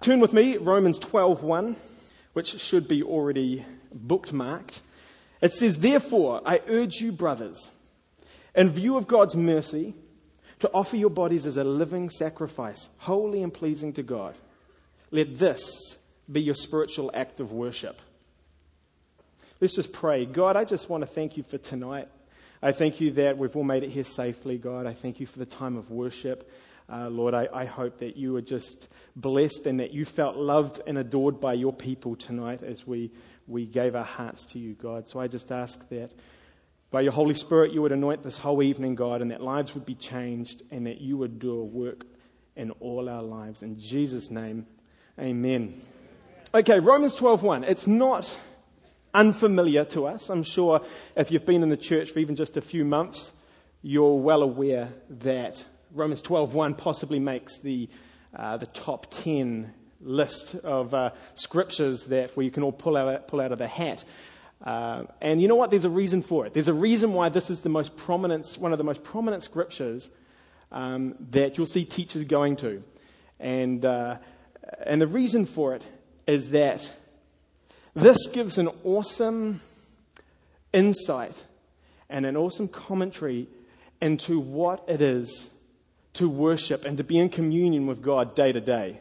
Turn with me, Romans 12:1, which should be already bookmarked. It says, "Therefore, I urge you, brothers, in view of God's mercy, to offer your bodies as a living sacrifice, holy and pleasing to God. Let this be your spiritual act of worship." Let's just pray. God, I just want to thank you for tonight. I thank you that we've all made it here safely, God. I thank you for the time of worship. Lord, I hope that you were just blessed and that you felt loved and adored by your people tonight as we gave our hearts to you, God. So I just ask that by your Holy Spirit you would anoint this whole evening, God, and that lives would be changed and that you would do a work in all our lives. In Jesus' name, amen. Okay, Romans 12:1. It's not unfamiliar to us. I'm sure if you've been in the church for even just a few months, you're well aware that Romans 12:1 possibly makes the top 10 list of scriptures that we can all pull out of the hat. And you know what? There's a reason for it. There's a reason why this is one of the most prominent scriptures that you'll see teachers going to. And the reason for it is that this gives an awesome insight and an awesome commentary into what it is to worship and to be in communion with God day to day.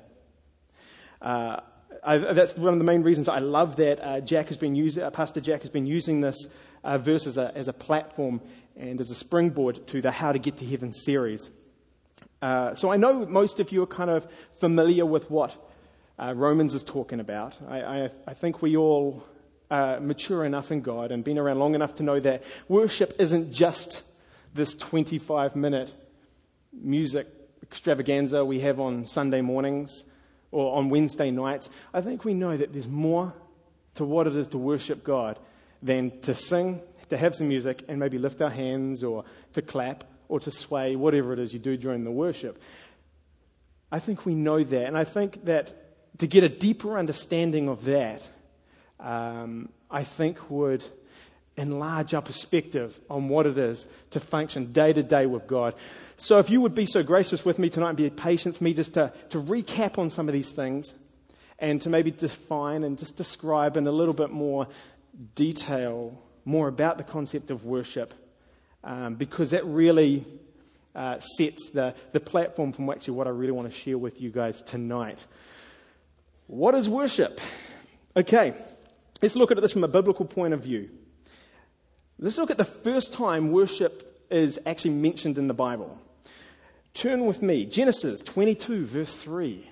That's one of the main reasons I love that Pastor Jack has been using this verse as a platform and as a springboard to the How to Get to Heaven series. So I know most of you are kind of familiar with what Romans is talking about. I think we all are mature enough in God and been around long enough to know that worship isn't just this 25-minute music extravaganza we have on Sunday mornings or on Wednesday nights. I think we know that there's more to what it is to worship God than to sing, to have some music, and maybe lift our hands or to clap or to sway, whatever it is you do during the worship. I think we know that, and I think that to get a deeper understanding of that, I think would enlarge our perspective on what it is to function day to day with God. So if you would be so gracious with me tonight and be patient for me just to recap on some of these things and to maybe define and just describe in a little bit more detail more about the concept of worship, because that really sets the platform from actually what I really want to share with you guys tonight. What is worship? Okay, let's look at this from a biblical point of view. Let's look at the first time worship is actually mentioned in the Bible. Turn with me, Genesis 22, verse 3.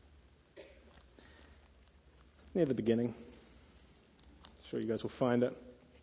Near the beginning. I'm sure you guys will find it.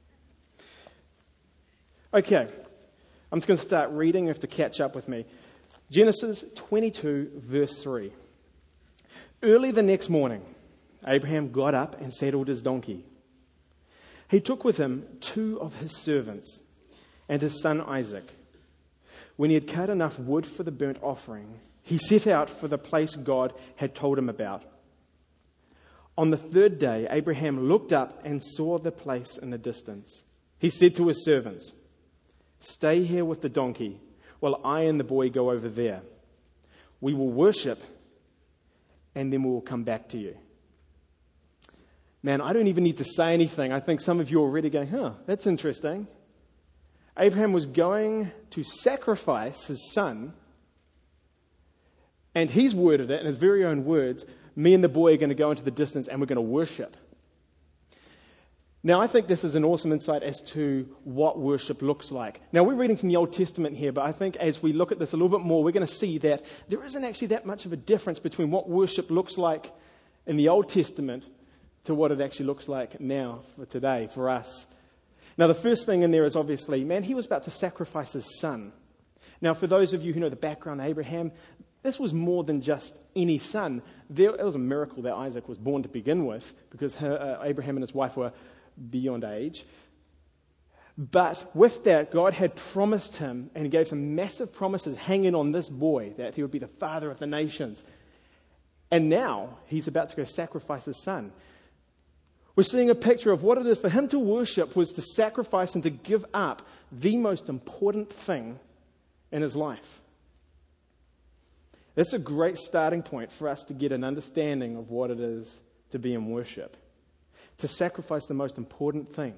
Okay, I'm just going to start reading. You have to catch up with me. Genesis 22, verse 3. Early the next morning, Abraham got up and saddled his donkey. He took with him 2 of his servants and his son Isaac. When he had cut enough wood for the burnt offering, he set out for the place God had told him about. On the 3rd day, Abraham looked up and saw the place in the distance. He said to his servants, "Stay here with the donkey while I and the boy go over there. We will worship and then we will come back to you." Man, I don't even need to say anything. I think some of you are already going, that's interesting. Abraham was going to sacrifice his son, and he's worded it in his very own words, me and the boy are going to go into the distance and we're going to worship. Now, I think this is an awesome insight as to what worship looks like. Now, we're reading from the Old Testament here, but I think as we look at this a little bit more, we're going to see that there isn't actually that much of a difference between what worship looks like in the Old Testament to what it actually looks like now, for today, for us. Now, the first thing in there is obviously, he was about to sacrifice his son. Now, for those of you who know the background of Abraham, this was more than just any son. It was a miracle that Isaac was born to begin with, because Abraham and his wife were beyond age. But with that, God had promised him, and he gave some massive promises hanging on this boy, that he would be the father of the nations. And now, he's about to go sacrifice his son. We're seeing a picture of what it is for him to worship was to sacrifice and to give up the most important thing in his life. That's a great starting point for us to get an understanding of what it is to be in worship, to sacrifice the most important thing.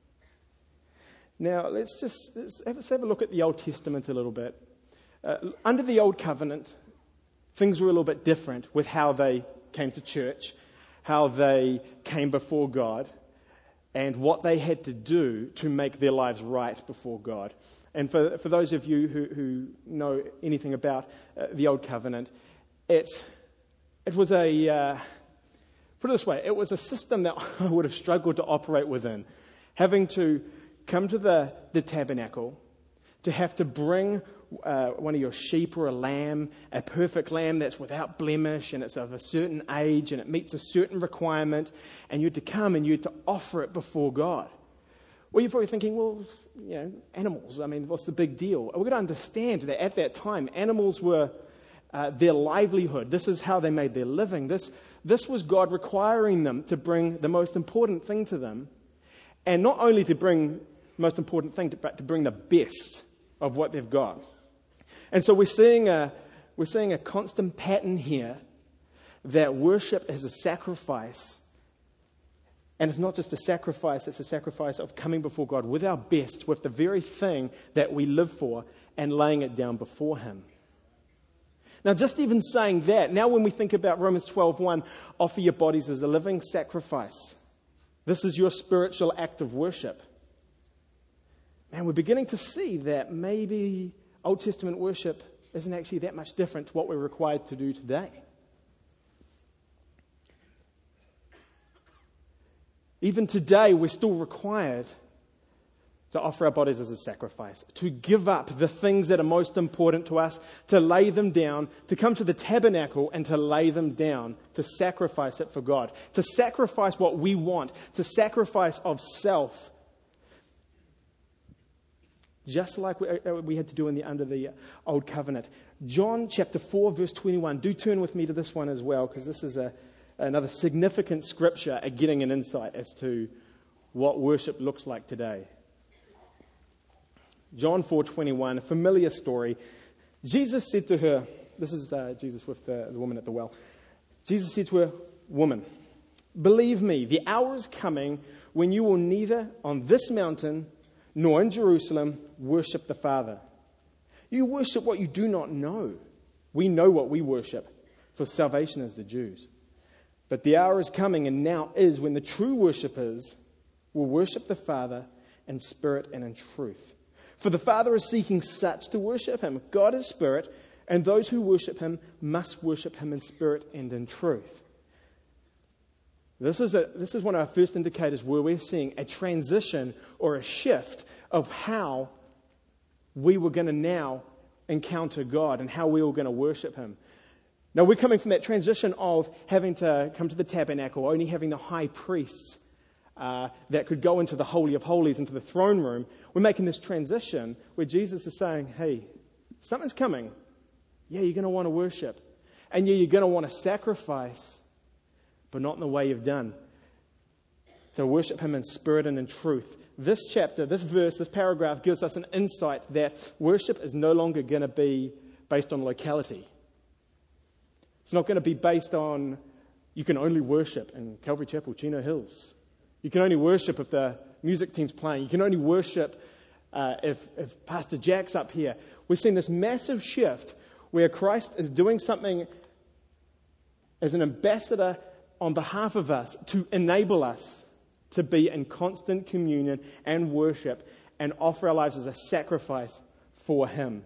Now, let's have a look at the Old Testament a little bit. Under the Old Covenant, things were a little bit different with how they came to church, how they came before God, and what they had to do to make their lives right before God. And for those of you who know anything about the Old Covenant, it was put it this way, it was a system that I would have struggled to operate within. Having to come to the tabernacle, to have to bring one of your sheep or a lamb, a perfect lamb that's without blemish and it's of a certain age and it meets a certain requirement, and you had to come and you had to offer it before God. Well, you're probably thinking, well, animals, what's the big deal? We've got to understand that at that time, animals were their livelihood. This is how they made their living. This was God requiring them to bring the most important thing to them, and not only to bring the most important thing, but to bring the best of what they've got. And so we're seeing a constant pattern here that worship is a sacrifice. And it's not just a sacrifice, it's a sacrifice of coming before God with our best, with the very thing that we live for, and laying it down before Him. Now, just even saying that, now when we think about Romans 12:1, offer your bodies as a living sacrifice. This is your spiritual act of worship. Man, we're beginning to see that maybe Old Testament worship isn't actually that much different to what we're required to do today. Even today, we're still required to offer our bodies as a sacrifice, to give up the things that are most important to us, to lay them down, to come to the tabernacle and to lay them down, to sacrifice it for God, to sacrifice what we want, to sacrifice of self, just like we had to do under the Old Covenant. John chapter 4, verse 21. Do turn with me to this one as well, because this is another significant scripture at getting an insight as to what worship looks like today. John 4:21, a familiar story. Jesus said to her, this is Jesus with the woman at the well. Jesus said to her, "Woman, believe me, the hour is coming when you will neither on this mountain nor in Jerusalem worship the Father. You worship what you do not know. We know what we worship, for salvation is the Jews. But the hour is coming, and now is, when the true worshippers will worship the Father in spirit and in truth. For the Father is seeking such to worship Him. God is spirit, and those who worship Him must worship Him in spirit and in truth." This is one of our first indicators where we're seeing a transition or a shift of how we were going to now encounter God and how we were going to worship Him. Now, we're coming from that transition of having to come to the tabernacle, only having the high priests that could go into the Holy of Holies, into the throne room. We're making this transition where Jesus is saying, hey, something's coming. Yeah, you're going to want to worship. And yeah, you're going to want to sacrifice, but not in the way you've done. So worship Him in spirit and in truth. This chapter, this verse, this paragraph gives us an insight that worship is no longer going to be based on locality. It's not going to be based on, you can only worship in Calvary Chapel, Chino Hills. You can only worship if the music team's playing. You can only worship if Pastor Jack's up here. We've seen this massive shift where Christ is doing something as an ambassador on behalf of us to enable us to be in constant communion and worship and offer our lives as a sacrifice for Him.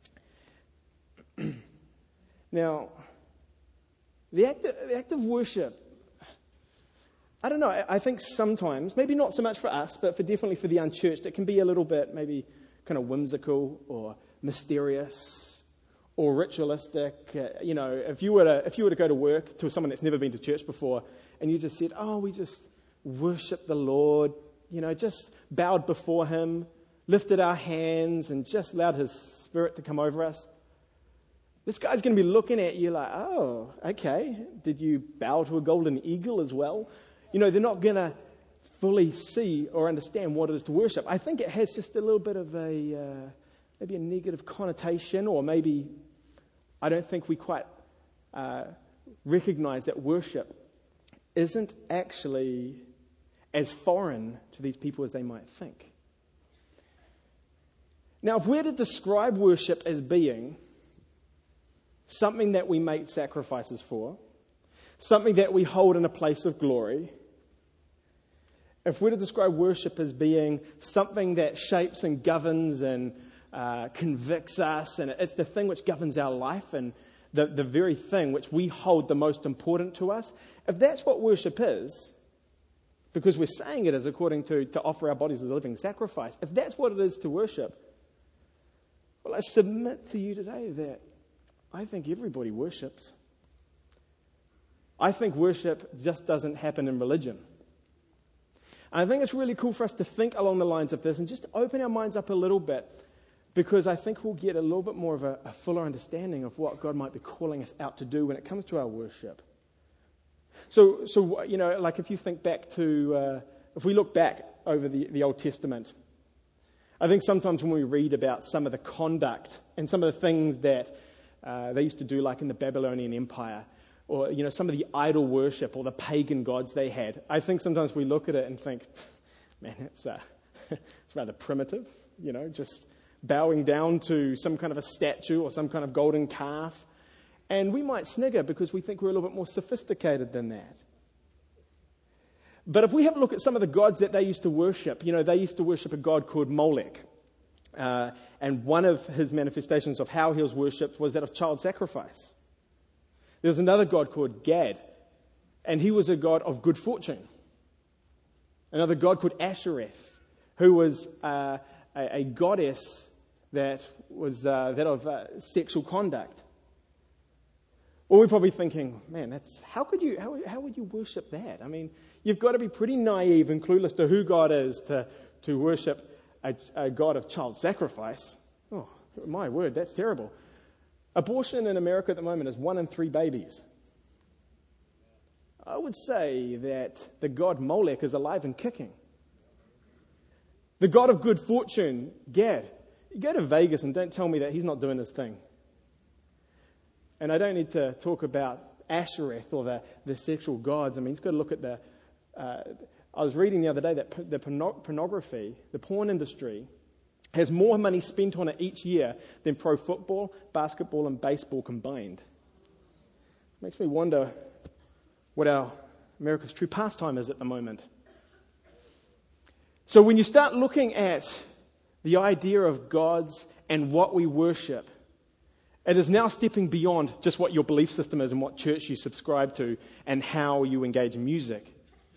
Now, the act of worship, I don't know, I think sometimes, maybe not so much for us, but definitely for the unchurched, it can be a little bit maybe kind of whimsical or mysterious or ritualistic. If you were to go to work to someone that's never been to church before and you just said, oh, we just worship the Lord, just bowed before Him, lifted our hands and just allowed His Spirit to come over us. This guy's going to be looking at you like, oh, okay, did you bow to a golden eagle as well? They're not going to fully see or understand what it is to worship. I think it has just a little bit of maybe a negative connotation, or maybe, I don't think we quite recognize that worship isn't actually as foreign to these people as they might think. Now, if we're to describe worship as being something that we make sacrifices for, something that we hold in a place of glory, if we're to describe worship as being something that shapes and governs and convicts us, and it's the thing which governs our life and the very thing which we hold the most important to us, if that's what worship is, because we're saying it is according to offer our bodies as a living sacrifice, if that's what it is to worship, well, I submit to you today that I think everybody worships. I think worship just doesn't happen in religion. And I think it's really cool for us to think along the lines of this and just open our minds up a little bit, because I think we'll get a little bit more of a fuller understanding of what God might be calling us out to do when it comes to our worship. So like if you think back to, if we look back over the Old Testament, I think sometimes when we read about some of the conduct and some of the things that they used to do, like in the Babylonian Empire, or some of the idol worship or the pagan gods they had, I think sometimes we look at it and think, man, it's rather primitive, just bowing down to some kind of a statue or some kind of golden calf. And we might snigger because we think we're a little bit more sophisticated than that. But if we have a look at some of the gods that they used to worship, they used to worship a god called Molech. And one of his manifestations of how he was worshipped was that of child sacrifice. There was another god called Gad, and he was a god of good fortune. Another god called Ashereth, who was a goddess that was that of sexual conduct. Or we're probably thinking, man, how would you worship that? I mean, you've got to be pretty naive and clueless to who God is to worship a God of child sacrifice. Oh, my word, that's terrible. Abortion in America at the moment is 1 in 3 babies. I would say that the god Molech is alive and kicking. The god of good fortune, Gad. You go to Vegas and don't tell me that he's not doing his thing. And I don't need to talk about Ashereth or the sexual gods. I mean, you've got to look at I was reading the other day that the pornography, the porn industry, has more money spent on it each year than pro football, basketball, and baseball combined. Makes me wonder what America's true pastime is at the moment. So when you start looking at the idea of gods and what we worship, it is now stepping beyond just what your belief system is and what church you subscribe to and how you engage in music.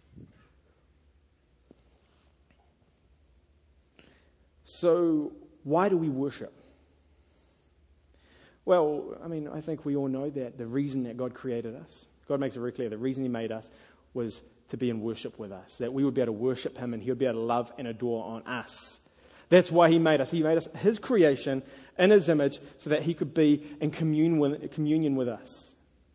So why do we worship? Well, I mean, I think we all know that the reason that God created us, God makes it very clear, the reason he made us was to be in worship with us, that we would be able to worship him and he would be able to love and adore on us. That's why he made us. He made us his creation in his image so that he could be in communion with us.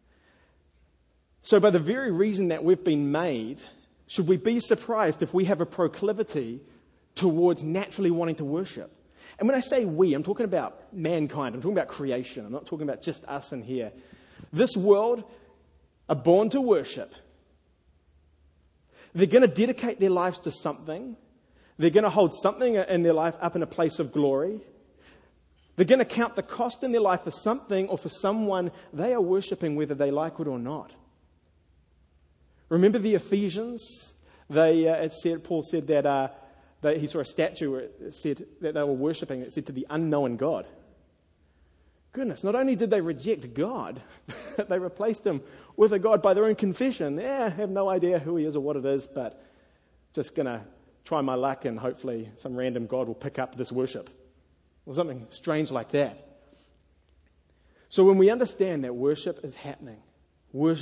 So by the very reason that we've been made, should we be surprised if we have a proclivity towards naturally wanting to worship? And when I say we, I'm talking about mankind. I'm talking about creation. I'm not talking about just us in here. This world are born to worship. They're going to dedicate their lives to something. They're going to hold something in their life up in a place of glory. They're going to count the cost in their life for something or for someone they are worshiping, whether they like it or not. Remember the Ephesians? Paul said that he saw a statue where it said that they were worshiping. It said to the unknown God. Goodness, not only did they reject God, they replaced him with a God by their own confession. I have no idea who he is or what it is, but just going to try my luck and hopefully some random God will pick up this worship. Or something strange like that. So when we understand that worship is happening, we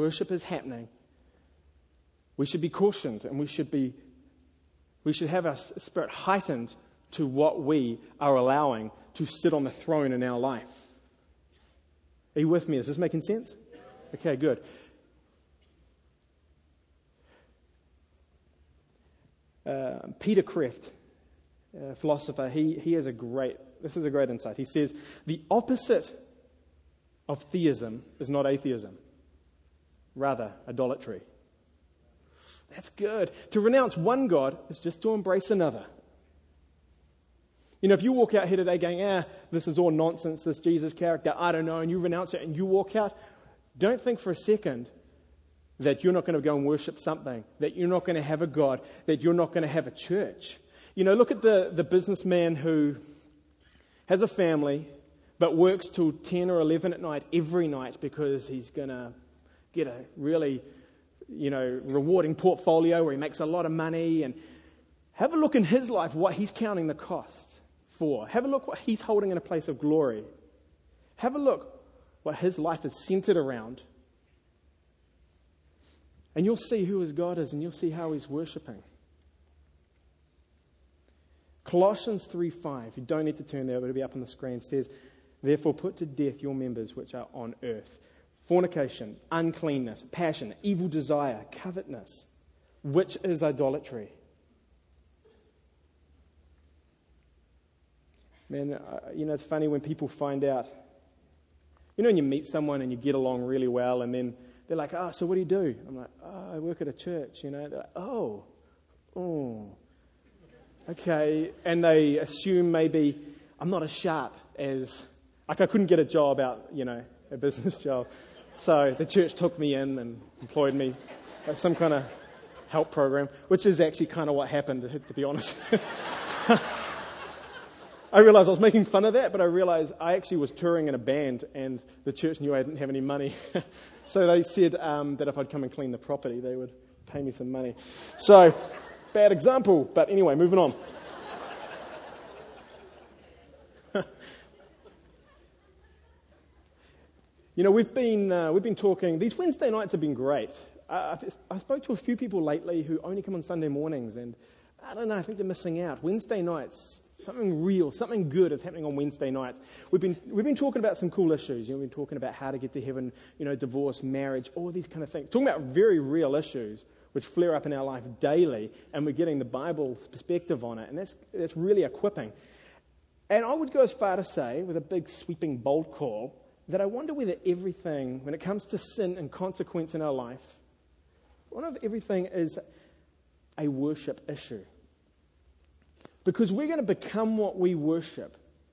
should be cautioned and we should have our spirit heightened to what we are allowing to sit on the throne in our life. Are you with me? Is this making sense? Okay, good. Peter Kreeft, a philosopher, he has this is a great insight. He says, the opposite of theism is not atheism, rather idolatry. That's good. To renounce one God is just to embrace another. If you walk out here today going, this is all nonsense, this Jesus character, I don't know, and you renounce it and you walk out, don't think for a second that you're not going to go and worship something, that you're not going to have a God, that you're not going to have a church. Look at the businessman who has a family but works till 10 or 11 at night every night because he's going to get a really, rewarding portfolio where he makes a lot of money. And have a look in his life what he's counting the cost for. Have a look what he's holding in a place of glory. Have a look what his life is centered around. And you'll see who his God is, and you'll see how he's worshipping. Colossians 3:5, you don't need to turn there, but it'll be up on the screen, says, therefore put to death your members which are on earth. Fornication, uncleanness, passion, evil desire, covetousness, which is idolatry. Man, it's funny when people find out, when you meet someone and you get along really well, and then they're like, so what do you do? I'm like, I work at a church, They're like, oh, okay. And they assume maybe I'm not as sharp as, I couldn't get a job out, a business job. So the church took me in and employed me, like some kind of help program, which is actually kind of what happened, to be honest. I realized I was making fun of that, but I realized I actually was touring in a band and the church knew I didn't have any money. So they said that if I'd come and clean the property, they would pay me some money. So, bad example, but anyway, moving on. We've been talking, these Wednesday nights have been great. I spoke to a few people lately who only come on Sunday mornings, and I don't know, I think they're missing out. Wednesday nights, something real, something good is happening on Wednesday nights. We've been talking about some cool issues. We've been talking about how to get to heaven, divorce, marriage, all these kind of things. Talking about very real issues which flare up in our life daily, and we're getting the Bible's perspective on it, and that's really equipping. And I would go as far to say, with a big sweeping bold call, that I wonder whether everything, when it comes to sin and consequence in our life, I wonder if everything is a worship issue. Because we're going to become what we worship.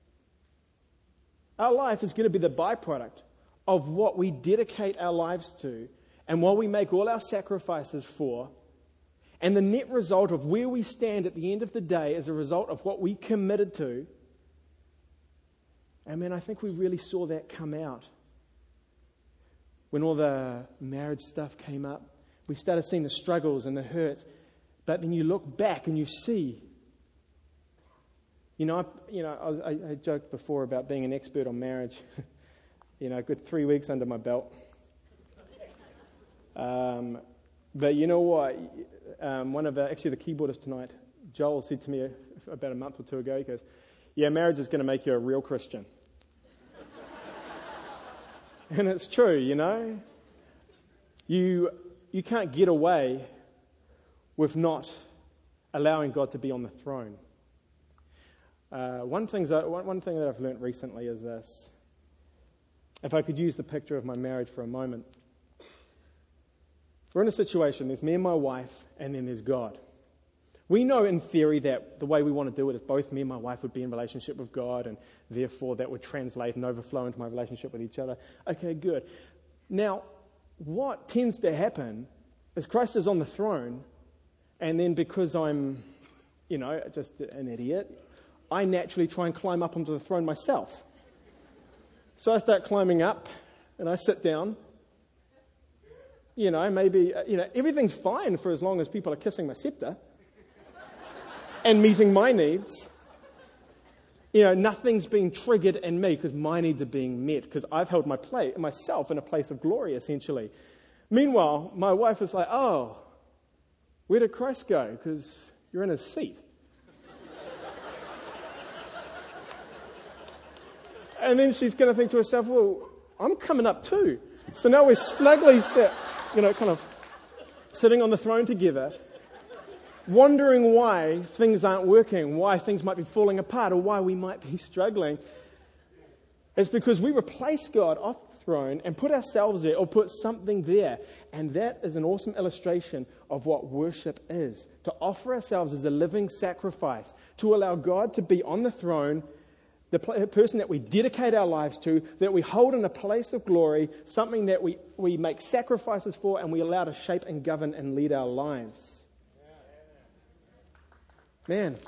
Our life is going to be the byproduct of what we dedicate our lives to and what we make all our sacrifices for. And the net result of where we stand at the end of the day is a result of what we committed to. And man, I think we really saw that come out when all the marriage stuff came up. We started seeing the struggles and the hurts. But then you look back and you see. I joked before about being an expert on marriage. A good 3 weeks under my belt. But you know what? One of the keyboardists tonight, Joel, said to me about a month or two ago, he goes, yeah, marriage is going to make you a real Christian. And it's true, You can't get away with not allowing God to be on the throne. One thing that I've learned recently is this. If I could use the picture of my marriage for a moment. We're in a situation, there's me and my wife, and then there's God. We know in theory that the way we want to do it is both me and my wife would be in relationship with God, and therefore that would translate and overflow into my relationship with each other. Okay, good. Now, what tends to happen is Christ is on the throne, and then because I'm, just an idiot, I naturally try and climb up onto the throne myself. So I start climbing up, and I sit down. Everything's fine for as long as people are kissing my scepter and meeting my needs. Nothing's being triggered in me because my needs are being met because I've held myself in a place of glory, essentially. Meanwhile, my wife is like, oh, where did Christ go? Because you're in his seat. And then she's going to think to herself, well, I'm coming up too. So now we're snugly kind of sitting on the throne together, wondering why things aren't working, why things might be falling apart, or why we might be struggling. It's because we replace God throne and put ourselves there or put something there. And that is an awesome illustration of what worship is. To offer ourselves as a living sacrifice, to allow God to be on the throne, the person that we dedicate our lives to, that we hold in a place of glory, something that we make sacrifices for and we allow to shape and govern and lead our lives. Man.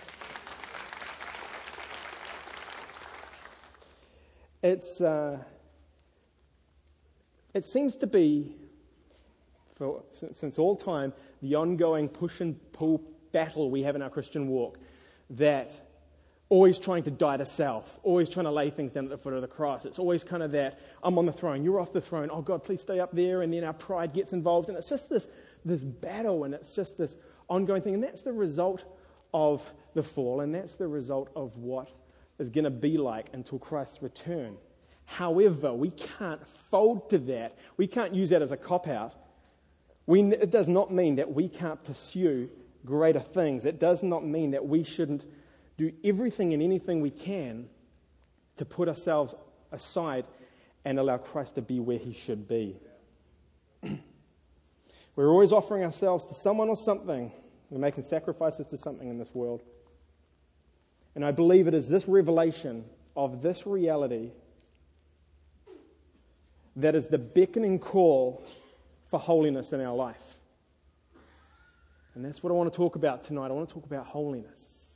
It seems to be, since all time, the ongoing push and pull battle we have in our Christian walk, that always trying to die to self, always trying to lay things down at the foot of the cross. It's always kind of that, I'm on the throne, you're off the throne, oh God, please stay up there, and then our pride gets involved, and it's just this battle, and it's just this ongoing thing, and that's the result of the fall, and that's the result of what is going to be like until Christ's return. However, we can't fold to that. We can't use that as a cop-out. It does not mean that we can't pursue greater things. It does not mean that we shouldn't do everything and anything we can to put ourselves aside and allow Christ to be where he should be. We're always offering ourselves to someone or something. We're making sacrifices to something in this world. And I believe it is this revelation of this reality that is the beckoning call for holiness in our life. And that's what I want to talk about tonight. I want to talk about holiness.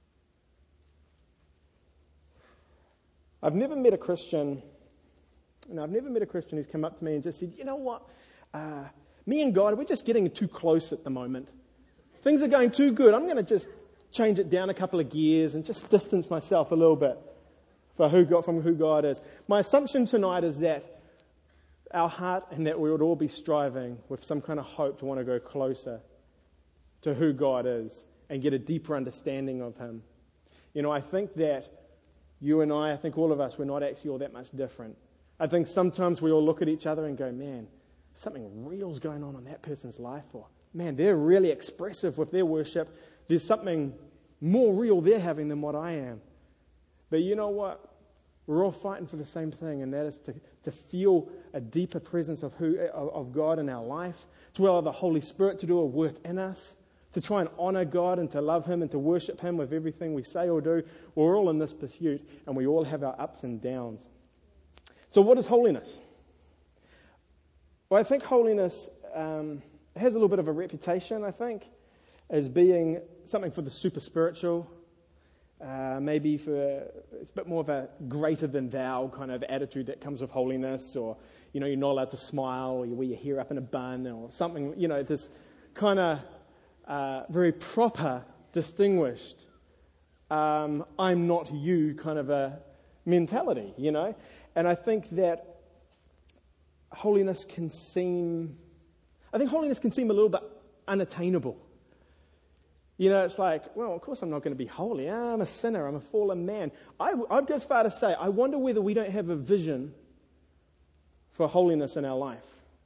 I've never met a Christian who's come up to me and just said, you know what, me and God, we're just getting too close at the moment. Things are going too good. I'm going to just change it down a couple of gears and just distance myself a little bit from who God is. My assumption tonight is that our heart and that we would all be striving with some kind of hope to want to go closer to who God is and get a deeper understanding of him. You know, I think that you and I think all of us, we're not actually all that much different. I think sometimes we all look at each other and go, man, something real's going on in that person's life, or man, they're really expressive with their worship. There's something more real they're having than what I am. But you know what? We're all fighting for the same thing, and that is to feel a deeper presence of God in our life, to allow the Holy Spirit to do a work in us, to try and honor God and to love him and to worship him with everything we say or do. We're all in this pursuit, and we all have our ups and downs. So what is holiness? Well, I think holiness has a little bit of a reputation, I think, as being something for the super spiritual, maybe for it's a bit more of a greater than thou kind of attitude that comes with holiness, or, you know, you're not allowed to smile, or you wear your hair up in a bun, or something, you know, this kind of very proper, distinguished, I'm not you kind of a mentality, you know. And I think that holiness can seem a little bit unattainable. You know, it's like, well, of course I'm not going to be holy. I'm a sinner. I'm a fallen man. I'd go as far to say, I wonder whether we don't have a vision for holiness in our life.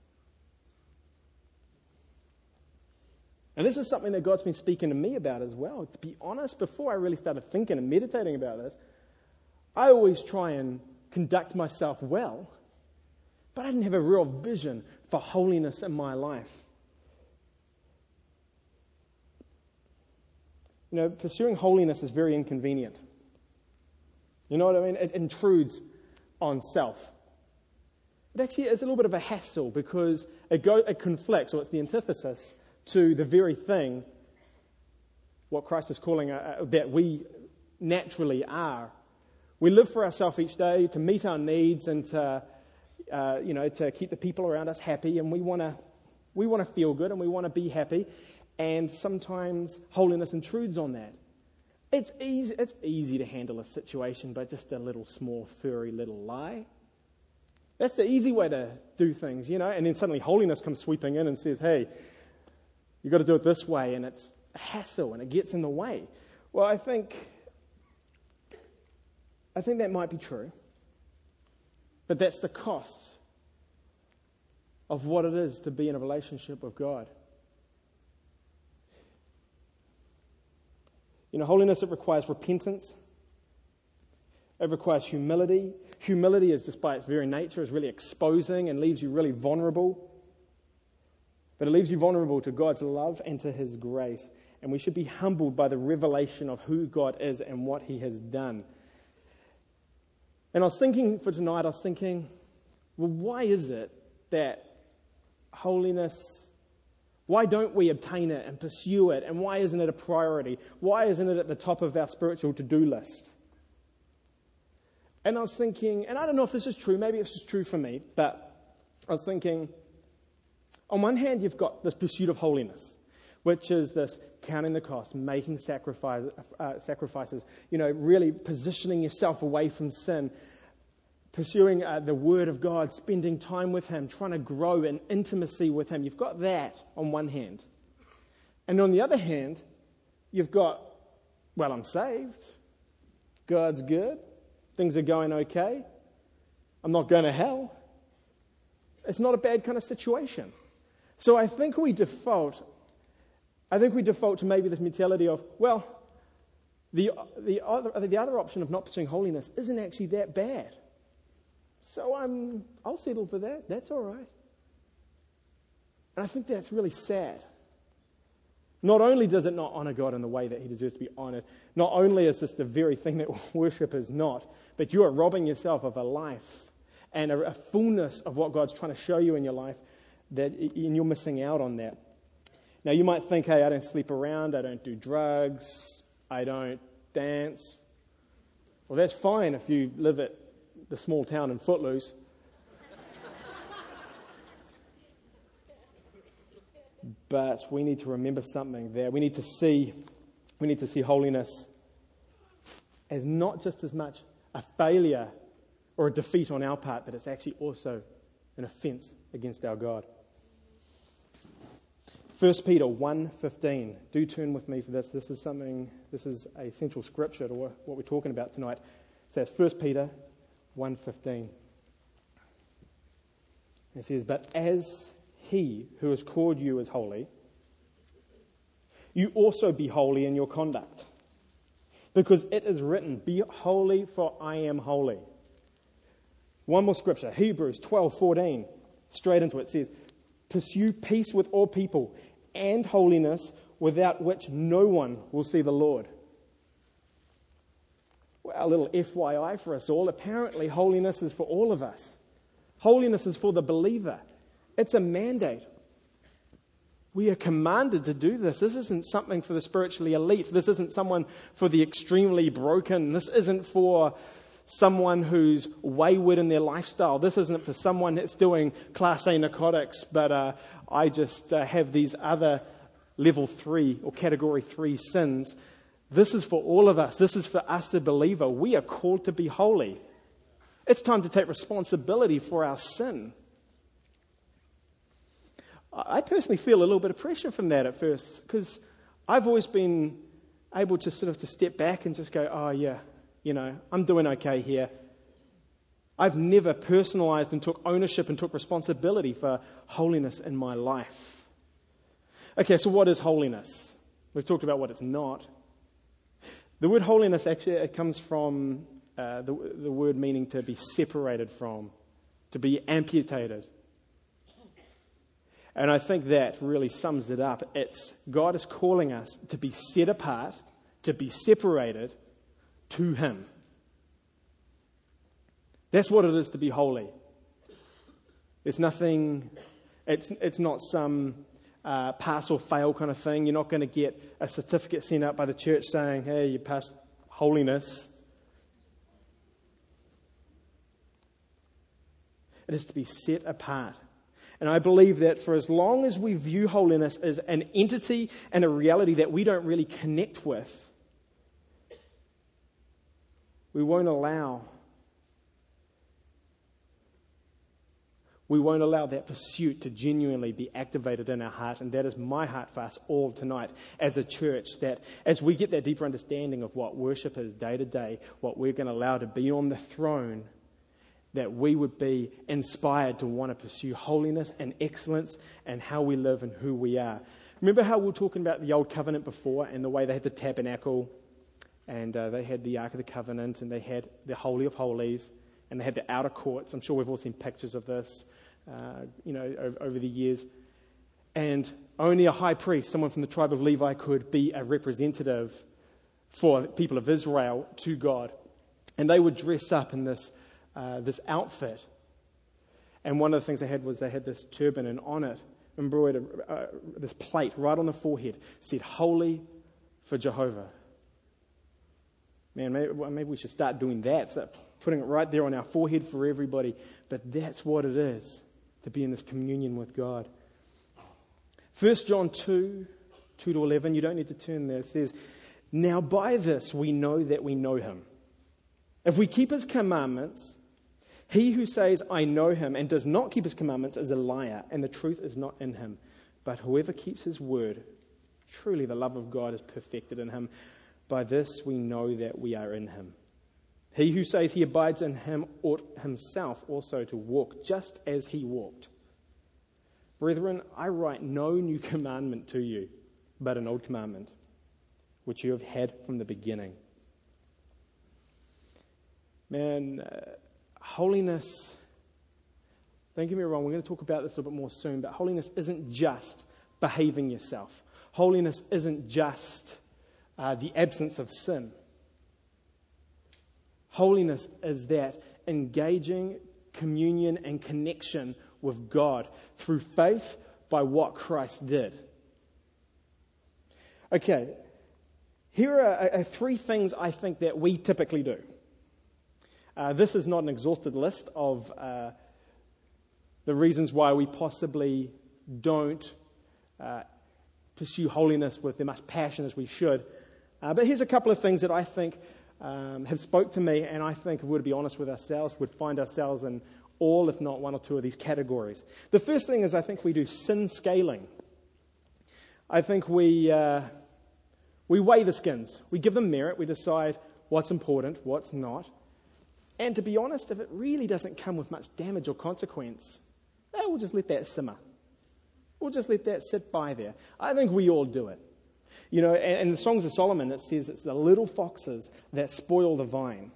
And this is something that God's been speaking to me about as well. To be honest, before I really started thinking and meditating about this, I always try and conduct myself well, but I didn't have a real vision for holiness in my life. You know, pursuing holiness is very inconvenient. You know what I mean? It intrudes on self. It actually is a little bit of a hassle because it conflicts, or it's the antithesis to the very thing what Christ is calling that we naturally are. We live for ourselves each day to meet our needs and to keep the people around us happy, and we want to feel good and we want to be happy. And sometimes holiness intrudes on that. It's easy to handle a situation by just a little small, furry little lie. That's the easy way to do things, you know. And then suddenly holiness comes sweeping in and says, hey, you've got to do it this way, and it's a hassle and it gets in the way. Well, I think that might be true. But that's the cost of what it is to be in a relationship with God. You know, holiness, it requires repentance. It requires humility. Humility is just by its very nature is really exposing and leaves you really vulnerable. But it leaves you vulnerable to God's love and to His grace. And we should be humbled by the revelation of who God is and what He has done. And I was thinking for tonight, well, why is it that holiness, why don't we obtain it and pursue it? And why isn't it a priority? Why isn't it at the top of our spiritual to-do list? And I was thinking, and I don't know if this is true, maybe it's just true for me, but I was thinking, on one hand, you've got this pursuit of holiness, which is this counting the cost, making sacrifices, really positioning yourself away from sin, pursuing the Word of God, spending time with Him, trying to grow in intimacy with Him. You've got that on one hand. And on the other hand, you've got, well, I'm saved. God's good. Things are going okay. I'm not going to hell. It's not a bad kind of situation. So I think we default to maybe this mentality of, well, the other option of not pursuing holiness isn't actually that bad. So I'll settle for that. That's all right. And I think that's really sad. Not only does it not honor God in the way that He deserves to be honored, not only is this the very thing that worship is not, but you are robbing yourself of a life and a fullness of what God's trying to show you in your life, and you're missing out on that. Now you might think, hey, I don't sleep around, I don't do drugs, I don't dance. Well, that's fine if you live at the small town in Footloose. But we need to remember something there. We need to see holiness as not just as much a failure or a defeat on our part, but it's actually also an offense against our God. 1 Peter 1:15. Do turn with me for this. This is a central scripture to what we're talking about tonight. It says 1 Peter 1:15. It says, "But as He who has called you is holy, you also be holy in your conduct. Because it is written, be holy, for I am holy." One more scripture, Hebrews 12:14. Straight into it says, "Pursue peace with all people and holiness, without which no one will see the Lord." Well, a little FYI for us all. Apparently, holiness is for all of us. Holiness is for the believer. It's a mandate. We are commanded to do this. This isn't something for the spiritually elite. This isn't someone for the extremely broken. This isn't for someone who's wayward in their lifestyle. This isn't for someone that's doing Class A narcotics, but I just have these other level 3 or category 3 sins. This is for all of us. This is for us, the believer. We are called to be holy. It's time to take responsibility for our sin. I personally feel a little bit of pressure from that at first, because I've always been able to sort of to step back and just go, oh yeah, I'm doing okay here. I've never personalized and took ownership and took responsibility for holiness in my life. Okay, so what is holiness? We've talked about what it's not. The word holiness actually it comes from the word meaning to be separated from, to be amputated. And I think that really sums it up. It's God is calling us to be set apart, to be separated to Him. That's what it is to be holy. It's nothing, it's not some pass or fail kind of thing. You're not going to get a certificate sent out by the church saying, hey, you passed holiness. It is to be set apart. And I believe that for as long as we view holiness as an entity and a reality that we don't really connect with, we won't allow that pursuit to genuinely be activated in our heart. And that is my heart for us all tonight as a church, that as we get that deeper understanding of what worship is day to day, what we're going to allow to be on the throne, that we would be inspired to want to pursue holiness and excellence and how we live and who we are. Remember how we were talking about the Old Covenant before and the way they had the tabernacle and they had the Ark of the Covenant, and they had the Holy of Holies, and they had the outer courts. I'm sure we've all seen pictures of this, over the years. And only a high priest, someone from the tribe of Levi, could be a representative for the people of Israel to God. And they would dress up in this outfit. And one of the things they had was they had this turban, and on it, embroidered this plate right on the forehead, said, "Holy for Jehovah." Man, maybe we should start doing that, so putting it right there on our forehead for everybody. But that's what it is, to be in this communion with God. 1 John 2 to 11, you don't need to turn there. It says, "Now by this we know that we know him. If we keep his commandments, he who says, 'I know him,' and does not keep his commandments is a liar, and the truth is not in him. But whoever keeps his word, truly the love of God is perfected in him. By this we know that we are in him. He who says he abides in him ought himself also to walk just as he walked. Brethren, I write no new commandment to you, but an old commandment, which you have had from the beginning." Man, holiness, don't get me wrong, we're going to talk about this a little bit more soon, but holiness isn't just behaving yourself. Holiness isn't just the absence of sin. Holiness is that engaging communion and connection with God through faith by what Christ did. Okay, here are three things I think that we typically do. This is not an exhausted list of the reasons why we possibly don't pursue holiness with as much passion as we should. But here's a couple of things that I think have spoke to me, and I think, if we were to be honest with ourselves, would find ourselves in all, if not one or two of these categories. The first thing is I think we do sin scaling. I think we weigh the skins. We give them merit. We decide what's important, what's not. And to be honest, if it really doesn't come with much damage or consequence, we'll just let that simmer. We'll just let that sit by there. I think we all do it. You know, and in the Songs of Solomon, it says it's the little foxes that spoil the vine.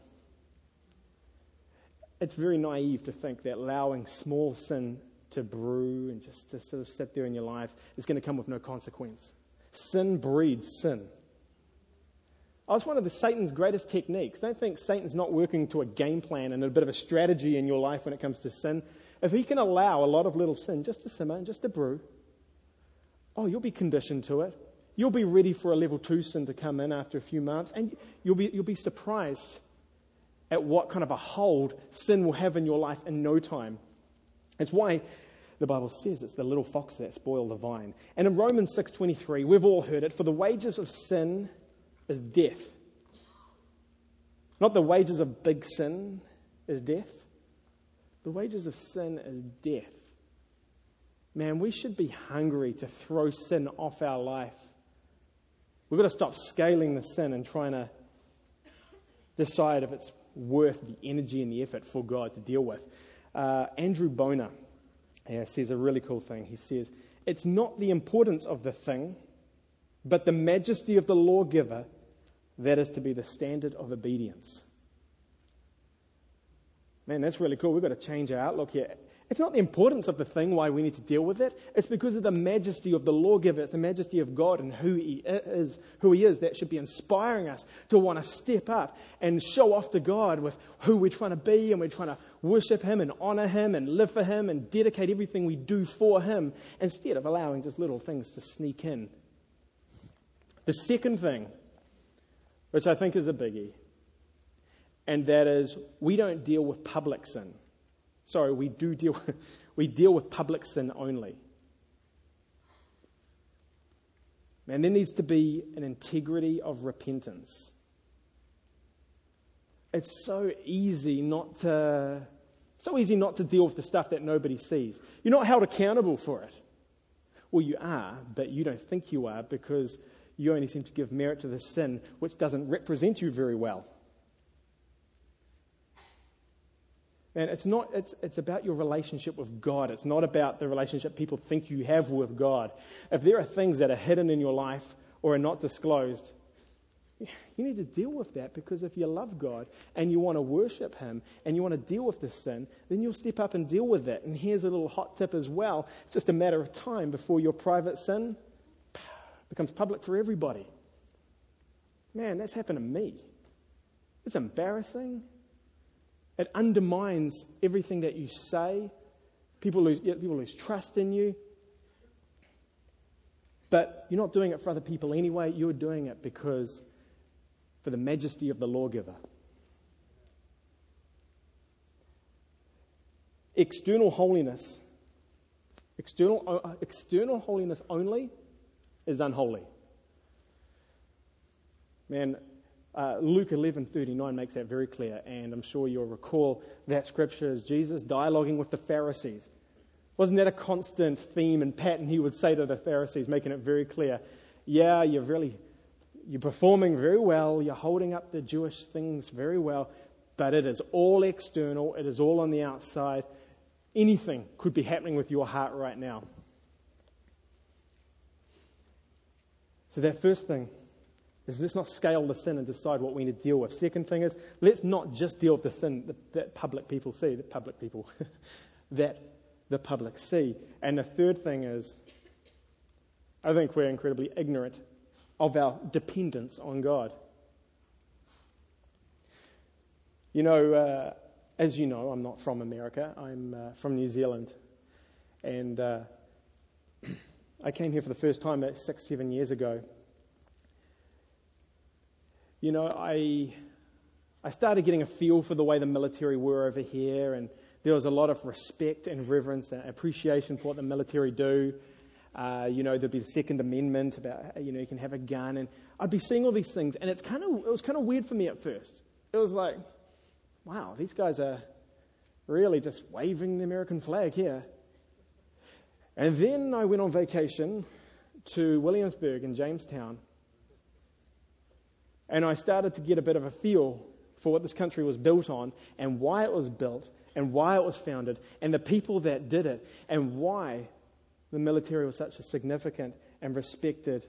It's very naive to think that allowing small sin to brew and just to sort of sit there in your lives is going to come with no consequence. Sin breeds sin. Oh, it's one of Satan's greatest techniques. Don't think Satan's not working to a game plan and a bit of a strategy in your life when it comes to sin. If he can allow a lot of little sin just to simmer and just to brew, you'll be conditioned to it. You'll be ready for a level 2 sin to come in after a few months, and you'll be surprised at what kind of a hold sin will have in your life in no time. It's why the Bible says it's the little foxes that spoil the vine. And in Romans 6:23, we've all heard it, for the wages of sin is death. Not the wages of big sin is death. The wages of sin is death. Man, we should be hungry to throw sin off our life. We've got to stop scaling the sin and trying to decide if it's worth the energy and the effort for God to deal with. Andrew Bonar says a really cool thing. He says, "It's not the importance of the thing, but the majesty of the lawgiver that is to be the standard of obedience." Man, that's really cool. We've got to change our outlook here. It's not the importance of the thing why we need to deal with it. It's because of the majesty of the lawgiver. It's the majesty of God and who He is that should be inspiring us to want to step up and show off to God with who we're trying to be, and we're trying to worship Him and honor Him and live for Him and dedicate everything we do for Him, instead of allowing just little things to sneak in. The second thing, which I think is a biggie, and that is we don't deal with public sin. Sorry, we deal with public sin only. Man, there needs to be an integrity of repentance. It's so easy not to deal with the stuff that nobody sees. You're not held accountable for it. Well, you are, but you don't think you are, because you only seem to give merit to the sin which doesn't represent you very well. And it's about your relationship with God. It's not about the relationship people think you have with God. If there are things that are hidden in your life or are not disclosed, You need to deal with that, because if you love God and you want to worship Him and you want to deal with this sin, then you'll step up and deal with it. And here's a little hot tip as well. It's just a matter of time before your private sin becomes public for everybody. Man, that's happened to me. It's embarrassing. It undermines everything that you say. People lose trust in you. But you're not doing it for other people anyway. You're doing it because for the majesty of the lawgiver. External holiness only is unholy. Man, Luke 11:39 makes that very clear, and I'm sure you'll recall that scripture as Jesus dialoguing with the Pharisees. Wasn't that a constant theme and pattern he would say to the Pharisees, making it very clear? Yeah, you're performing very well, you're holding up the Jewish things very well, but it is all external, it is all on the outside. Anything could be happening with your heart right now. So that first thing is, let's not scale the sin and decide what we need to deal with. Second thing is, let's not just deal with the sin that public people see, that the public see. And the third thing is, I think we're incredibly ignorant of our dependence on God. As you know, I'm not from America. I'm from New Zealand. And I came here for the first time 6-7 years ago. I started getting a feel for the way the military were over here, and there was a lot of respect and reverence and appreciation for what the military do. There'd be the Second Amendment about, you can have a gun, and I'd be seeing all these things, and it was kind of weird for me at first. It was like, wow, these guys are really just waving the American flag here. And then I went on vacation to Williamsburg and Jamestown, and I started to get a bit of a feel for what this country was built on, and why it was built, and why it was founded, and the people that did it, and why the military was such a significant and respected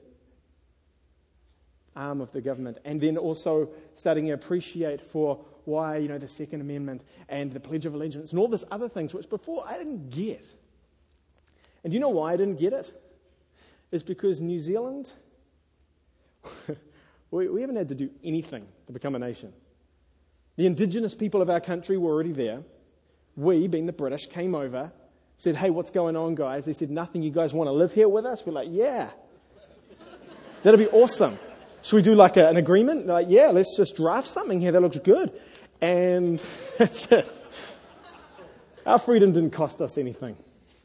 arm of the government. And then also starting to appreciate for why, the Second Amendment and the Pledge of Allegiance and all these other things, which before I didn't get. And do you know why I didn't get it? It's because New Zealand, we haven't had to do anything to become a nation. The indigenous people of our country were already there. We, being the British, came over, said, hey, what's going on, guys? They said, nothing. You guys want to live here with us? We're like, yeah. That'll be awesome. Should we do like an agreement? They're like, yeah, let's just draft something here that looks good. And that's it. Our freedom didn't cost us anything.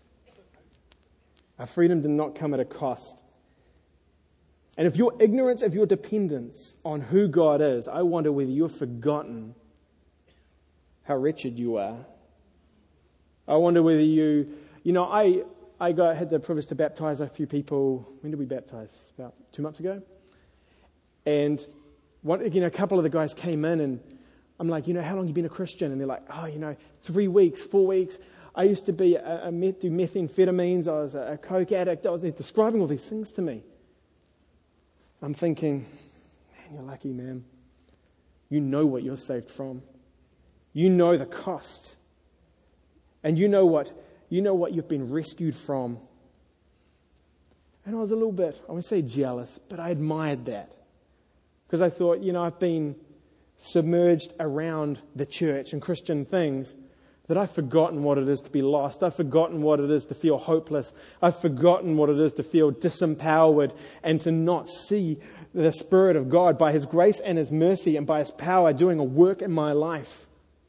Our freedom did not come at a cost. And if your ignorance of your dependence on who God is, I wonder whether you've forgotten how wretched you are. I wonder whether I had the privilege to baptize a few people. When did we baptize? About 2 months ago. And a couple of the guys came in, and I'm like, how long have you been a Christian? And they're like, 3 weeks, 4 weeks. I used to be do methamphetamines. I was a coke addict. They're describing all these things to me. I'm thinking, man, you're lucky, man. You know what you're saved from. You know the cost. And you know what you've been rescued from. And I was a little bit, I won't say jealous, but I admired that. Because I thought, I've been submerged around the church and Christian things, that I've forgotten what it is to be lost. I've forgotten what it is to feel hopeless. I've forgotten what it is to feel disempowered and to not see the Spirit of God by His grace and His mercy and by His power doing a work in my life.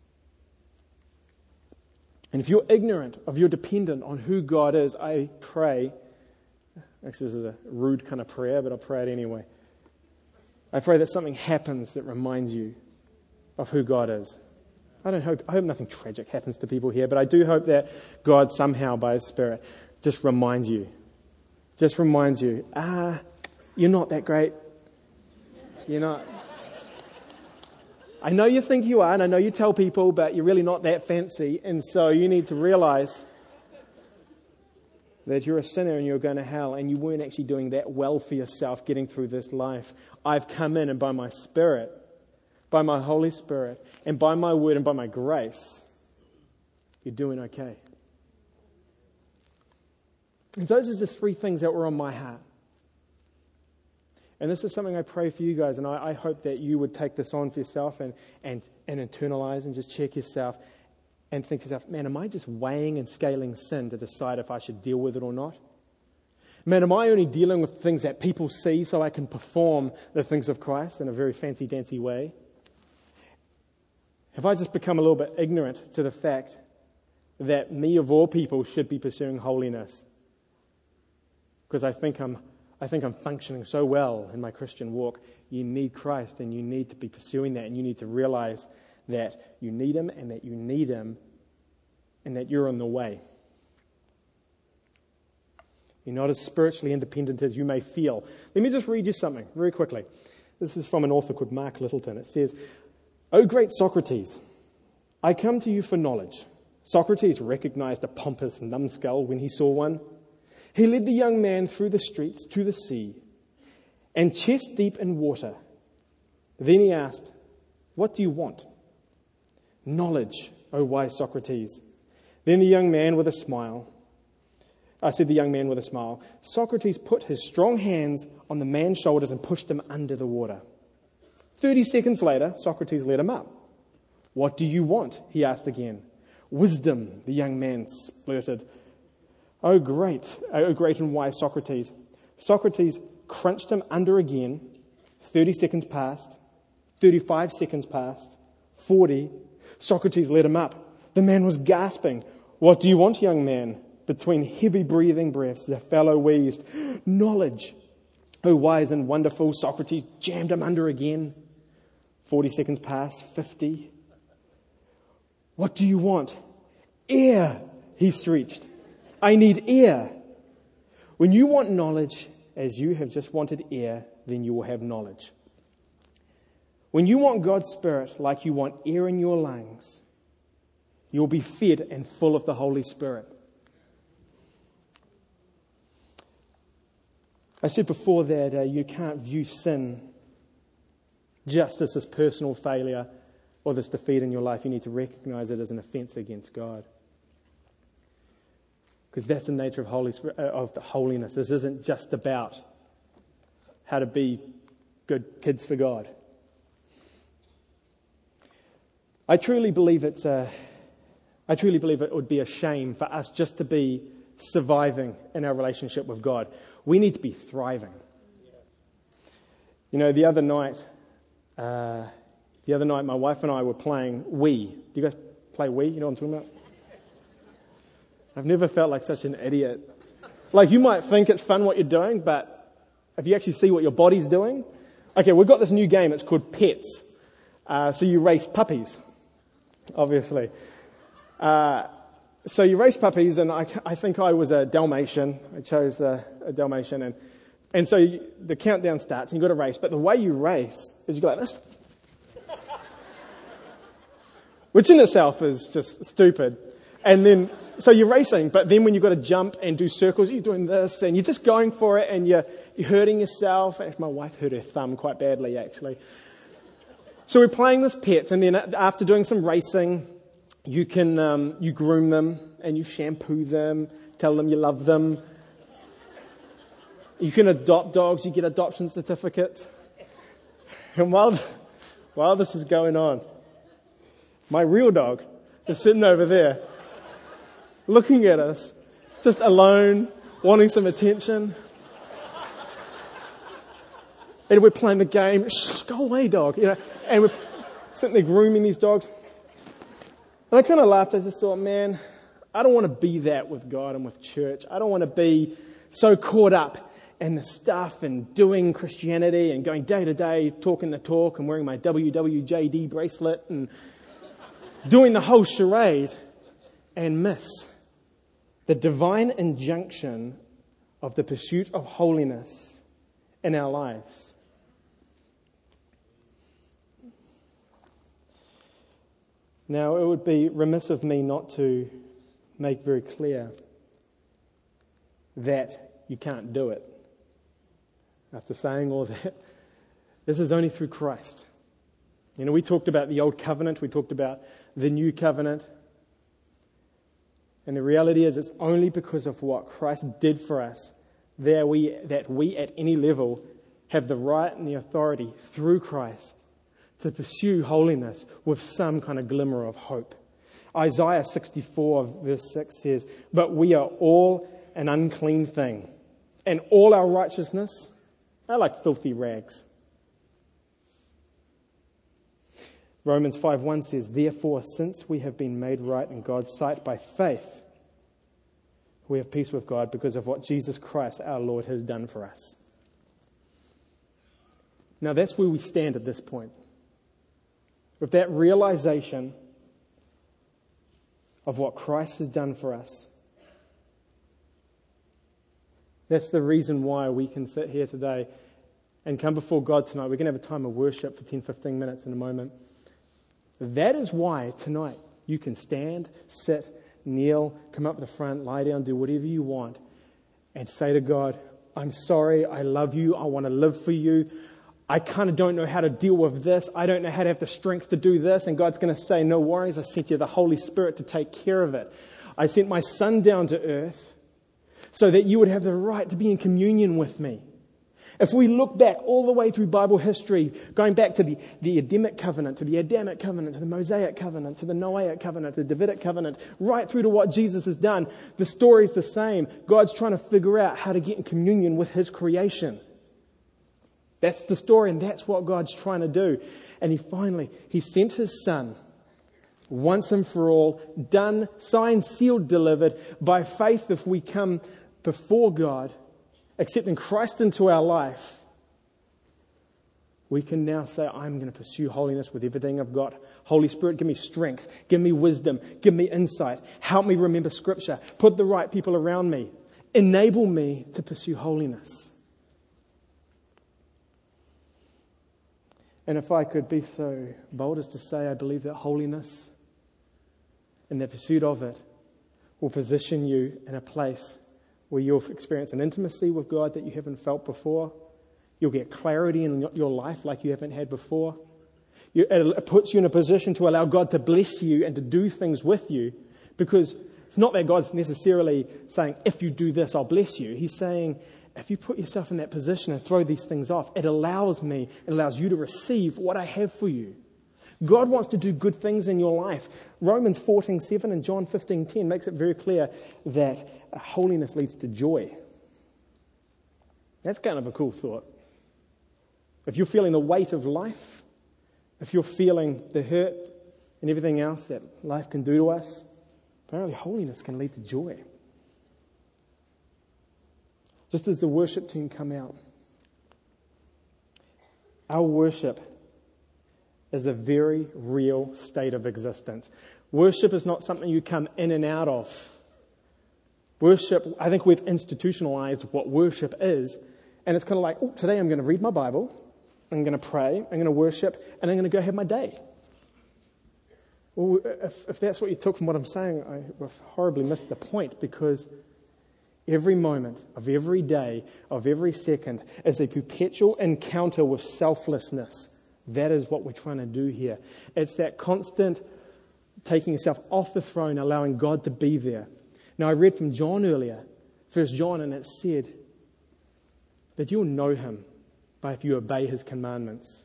And if you're ignorant of your dependent on who God is, I pray, actually this is a rude kind of prayer, but I'll pray it anyway. I pray that something happens that reminds you of who God is. I hope nothing tragic happens to people here, but I do hope that God somehow by His Spirit just reminds you, you're not that great. You're not. I know you think you are, and I know you tell people, but you're really not that fancy, and so you need to realize that you're a sinner and you're going to hell and you weren't actually doing that well for yourself getting through this life. I've come in and by my Spirit, by my Holy Spirit, and by my word and by my grace, you're doing okay. And so those are just three things that were on my heart. And this is something I pray for you guys, and I hope that you would take this on for yourself and internalize and just check yourself and think to yourself, man, am I just weighing and scaling sin to decide if I should deal with it or not? Man, am I only dealing with things that people see so I can perform the things of Christ in a very fancy-dancy way? Have I just become a little bit ignorant to the fact that me of all people should be pursuing holiness? Because I think I'm functioning so well in my Christian walk. You need Christ and you need to be pursuing that, and you need to realize that you need Him and that you need Him and that you're on the way. You're not as spiritually independent as you may feel. Let me just read you something very quickly. This is from an author called Mark Littleton. It says, "O great Socrates, I come to you for knowledge." Socrates recognized a pompous numbskull when he saw one. He led the young man through the streets to the sea and chest deep in water. Then he asked, "What do you want?" "Knowledge, O wise Socrates." Then the young man with a smile, Socrates put his strong hands on the man's shoulders and pushed him under the water. 30 seconds later, Socrates let him up. "What do you want?" he asked again. "Wisdom," the young man splurted. "Oh great and wise Socrates." Socrates crunched him under again. 30 seconds passed. 35 seconds passed. 40. Socrates let him up. The man was gasping. "What do you want, young man?" Between heavy breathing breaths, the fellow wheezed, "Knowledge." "Oh, wise and wonderful." Socrates jammed him under again. 40 seconds passed. 50. "What do you want?" "Air," he screeched. "I need air." When you want knowledge as you have just wanted air, then you will have knowledge. When you want God's Spirit like you want air in your lungs, you'll be fed and full of the Holy Spirit. I said before that you can't view sin just as this personal failure or this defeat in your life. You need to recognize it as an offense against God. Because that's the nature of the holiness. This isn't just about how to be good kids for God. I truly believe it would be a shame for us just to be surviving in our relationship with God. We need to be thriving. You know, the other night, my wife and I were playing Wii. Do you guys play Wii? You know what I'm talking about? I've never felt like such an idiot. Like, you might think it's fun what you're doing, but if you actually see what your body's doing... Okay, we've got this new game. It's called Pets. So you race puppies, obviously. So you race puppies, and I think I was a Dalmatian. I chose a Dalmatian. And so the countdown starts, and you've got to race. But the way you race is you go like this. Which in itself is just stupid. And then... So you're racing, but then when you've got to jump and do circles, you're doing this, and you're just going for it, and you're hurting yourself. My wife hurt her thumb quite badly, actually. So we're playing this Pets, and then after doing some racing, you can you groom them, and you shampoo them, tell them you love them. You can adopt dogs, you get adoption certificates. And while this is going on, my real dog is sitting over there, looking at us, just alone, wanting some attention. And we're playing the game. Shh, go away, dog. You know, and we're sitting there grooming these dogs. And I kind of laughed. I just thought, man, I don't want to be that with God and with church. I don't want to be so caught up in the stuff and doing Christianity and going day to day, talking the talk and wearing my WWJD bracelet and doing the whole charade and miss the divine injunction of the pursuit of holiness in our lives. Now, it would be remiss of me not to make very clear that you can't do it. After saying all that, this is only through Christ. We talked about the old covenant, we talked about the new covenant. And the reality is, it's only because of what Christ did for us that we at any level have the right and the authority through Christ to pursue holiness with some kind of glimmer of hope. Isaiah 64 verse 6 says, "But we are all an unclean thing, and all our righteousness are like filthy rags." Romans 5:1 says, "Therefore, since we have been made right in God's sight by faith, we have peace with God because of what Jesus Christ our Lord has done for us." Now that's where we stand at this point. With that realization of what Christ has done for us. That's the reason why we can sit here today and come before God tonight. We're going to have a time of worship for 10, 15 minutes in a moment. That is why tonight you can stand, sit, kneel, come up the front, lie down, do whatever you want, and say to God, "I'm sorry, I love you, I want to live for you. I kind of don't know how to deal with this. I don't know how to have the strength to do this." And God's going to say, "No worries, I sent you the Holy Spirit to take care of it. I sent my Son down to earth so that you would have the right to be in communion with me." If we look back all the way through Bible history, going back to the Adamic covenant, to the Adamic covenant, to the Mosaic covenant, to the Noahic covenant, to the Davidic covenant, right through to what Jesus has done, the story's the same. God's trying to figure out how to get in communion with His creation. That's the story, and that's what God's trying to do. And He sent His Son, once and for all, done, signed, sealed, delivered. By faith, if we come before God, accepting Christ into our life, we can now say, "I'm going to pursue holiness with everything I've got. Holy Spirit, give me strength, give me wisdom, give me insight, help me remember Scripture, put the right people around me, enable me to pursue holiness." And if I could be so bold as to say, I believe that holiness and the pursuit of it will position you in a place where you'll experience an intimacy with God that you haven't felt before. You'll get clarity in your life like you haven't had before. It puts you in a position to allow God to bless you and to do things with you, because it's not that God's necessarily saying, "If you do this, I'll bless you." He's saying, if you put yourself in that position and throw these things off, it allows you to receive what I have for you. God wants to do good things in your life. Romans 14:7 and John 15:10 makes it very clear that holiness leads to joy. That's kind of a cool thought. If you're feeling the weight of life, if you're feeling the hurt and everything else that life can do to us, apparently holiness can lead to joy. Just as the worship team come out, our worship is a very real state of existence. Worship is not something you come in and out of. Worship, I think we've institutionalized what worship is, and it's kind of like, oh, today I'm going to read my Bible, I'm going to pray, I'm going to worship, and I'm going to go have my day. Well, if that's what you took from what I'm saying, I've horribly missed the point, because every moment of every day, of every second, is a perpetual encounter with selflessness. That is what we're trying to do here. It's that constant taking yourself off the throne, allowing God to be there. Now, I read from John earlier, 1 John, and it said that you'll know Him by if you obey His commandments.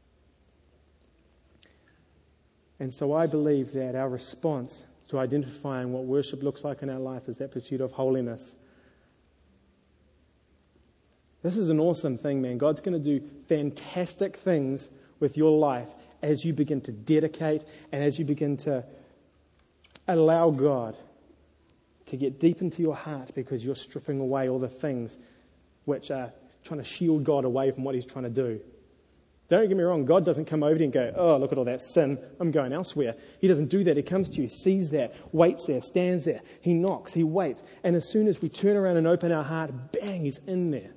And so I believe that our response to identifying what worship looks like in our life is that pursuit of holiness. This is an awesome thing, man. God's going to do fantastic things with your life as you begin to dedicate and as you begin to allow God to get deep into your heart, because you're stripping away all the things which are trying to shield God away from what He's trying to do. Don't get me wrong, God doesn't come over to you and go, "Oh, look at all that sin, I'm going elsewhere." He doesn't do that. He comes to you, sees that, waits there, stands there. He knocks, He waits. And as soon as we turn around and open our heart, bang, He's in there.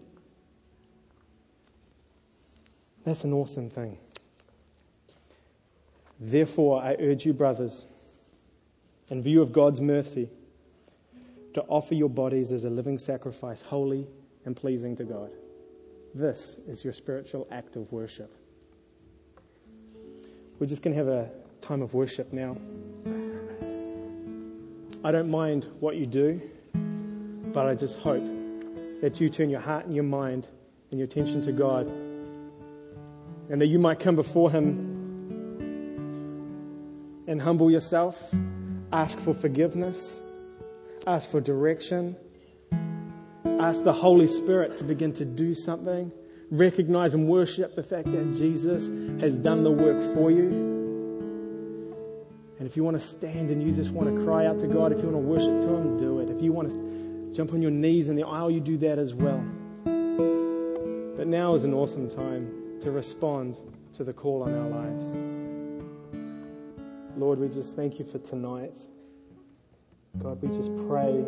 That's an awesome thing. Therefore, I urge you, brothers, in view of God's mercy, to offer your bodies as a living sacrifice, holy and pleasing to God. This is your spiritual act of worship. We're just going to have a time of worship now. I don't mind what you do, but I just hope that you turn your heart and your mind and your attention to God, and that you might come before Him and humble yourself, ask for forgiveness, ask for direction, ask the Holy Spirit to begin to do something, recognize and worship the fact that Jesus has done the work for you. And if you want to stand and you just want to cry out to God, if you want to worship to Him, do it. If you want to jump on your knees in the aisle, you do that as well. But now is an awesome time to respond to the call on our lives. Lord, we just thank you for tonight. God, we just pray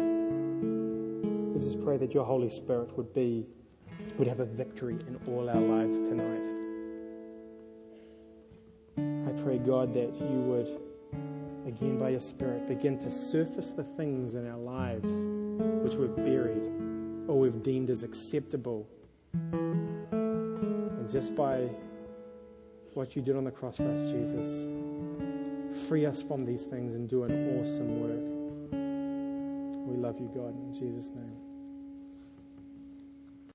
that your Holy Spirit would have a victory in all our lives tonight. I pray, God, that you would, again by your Spirit, begin to surface the things in our lives which we've buried or we've deemed as acceptable. And just by what you did on the cross for us, Jesus, free us from these things and do an awesome work. We love you, God, in Jesus' name.